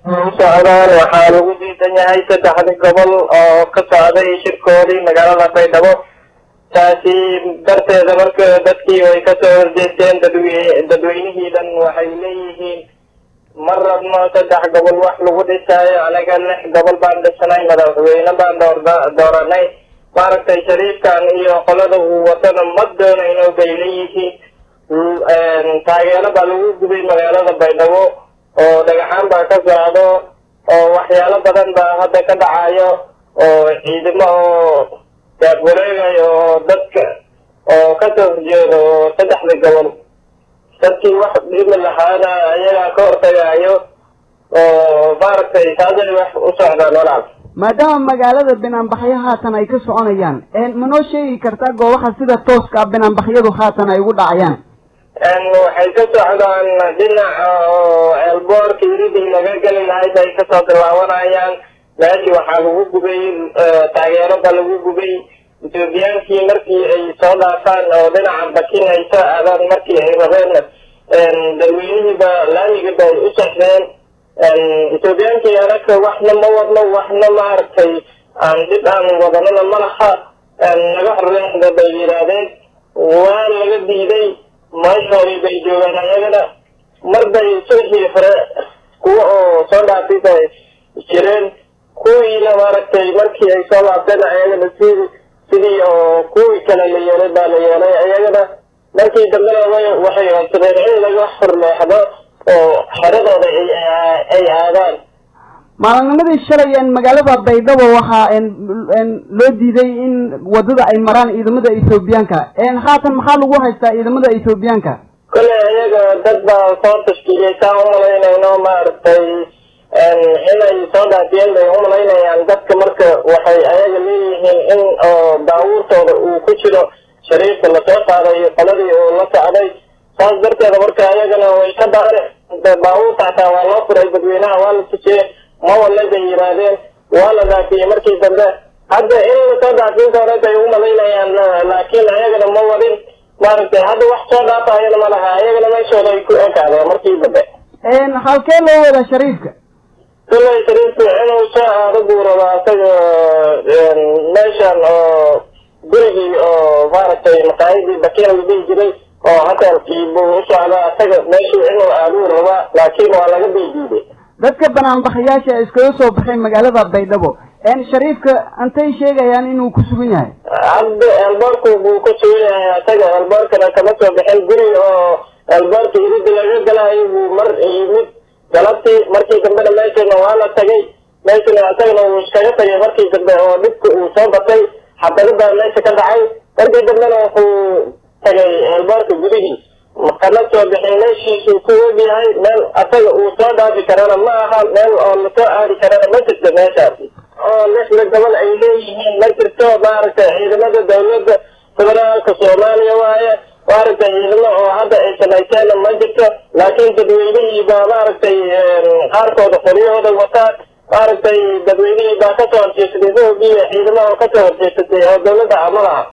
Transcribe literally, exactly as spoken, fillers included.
socdaan waxaa lagu diidan yahay saddexda gobol oo ka socday shirkoodii magaalada Baydhabo taasi darteeda marka dadkii way ka soo horjeesteen dadweynihiidan waxay leeyihiin mar rabno saddex gobol wax lagu dhisaayo anaga lix gobol baan dhisnay madaxweyne baan dooranay maaragtay shariifkan iyo qolada uu watana ma doonayno bay leeyihiin taageero baa lagu gubay magaalada Baydhabo oo dhagaxaan baa ka socdo oo waxyaalo badan baa hadda ka dhacayo oo ciidamo oo wareegayo oo dadka oo ka soo horjeedo saddexda gobol dadkii wax dhimi lahaana ayagaa ka hortagayo oo maaragtay taasay wax u socdaan walaal maadaama magaalada banaanbaxyo haatan ay ka soconayaan ma noo sheegi kartaa goobaha sida tooska ah banaanbaxyadu haatan ay ugu dhacayaan waxay ka socdaan dhinaca oo elboorka iridii laga geli lahayd ay kasoo bilaabanayaan meeshii waxaa lagu gubay taageero ba lagu gubay ethoobiyankii markii ay soo dhaafaan oo dhinaca bakin ay soo aadaan markii ay rabeen dadweynihiiba laamiga bay u saxdeen ethoobiyankii anaga waxna ma wadno waxna maaragtay aan dib aan wadanana ma laha naga horreexda bay yidhaahdeen waa laga diiday meeshoodii bay joogaan ayagana mar bay sulxii hore kuwa oo soo dhaafay bay jireen kuwiina maaragtay markii ay soo laabteen ayagana sidii sidii oo kuwii kale la yeelay baa la yeelay ayagana markii dambena waxay codsadeen in laga horleexdo oo xeradooda ay aadaan maalinimadii shalay magaalada Baydhabo waxaa loo diiday in wadada ay maraan ciidamada Ethiopianka haatan maxaa lagu haystaa ciidamada Ethiopianka kale ayaga dad baa soo tashkiiliyay taa u malaynayno maaragtay inay soo dhaafiyeen bay u malaynayaan dadka marka waxay ayaga leeyihiin in oo baabuurtooda uu ku jiro shariifka lasoo qaaday qoladii oo la socday saas darteeda marka ayagana way ka daareen baabuurta hataa waa loo furay dadweynaha waa la tujiyey ma wala bay yidhaahdeen waa la dhaafiyey markii dambe hadda in lasoo dhaafin doono bay u malaynayaan laakiin ayagana ma wadin maaragtay hadda wax soo dhaafayana ma laha ayagana meeshooda ay ku ekaadeen markii dambe halkee loo wada shariifka kullay shariifka inuu soo aado buu rabaa asaga meeshan oo gurigii oo maaragtay maqaayadii bakin la dhihi jiray oo hotelkii buu u socdaa asaga meeshuu inuu aaduu rabaa laakiin waa laga baydiiday dadka banaanbaxayaasha iskaga soo baxay magaalada Baydhabo shariifka antay sheegayaan inuu ku sugan yahay hadda elboorku buu ku sugan yahay asaga elboorkana kama soo bixin guri oo elboorka iridda laga galayo buu mar yimid galabtii markii dambena meeshana waa la tagay meeshana asagana uu iskaga tagay markii dambe oo dhibka uu soo batay xabado baa meesha ka dhacay markii dambena wuxuu tagay elboorka gurigii makana soo bixin meeshiisuu ku ogyahay meel asaga uu soo dhaafi karana ma aha meel oo lasoo aadi karana ma jirto meeshaasi oo lixda gobol ay leeyihiin ma jirto maaragtay ciidamada dawladda federaalka Soomaaliya waaye maaragtay ciidamo oo hadda ay samayseen ma jirto laakiin dadweynihii baa maaragtay qaarkooda qoryahooda wataan maaragtay dadweynihii baa ka soo horjeestay ciidamo oo ka soo horjeestay oo dawladda amalaha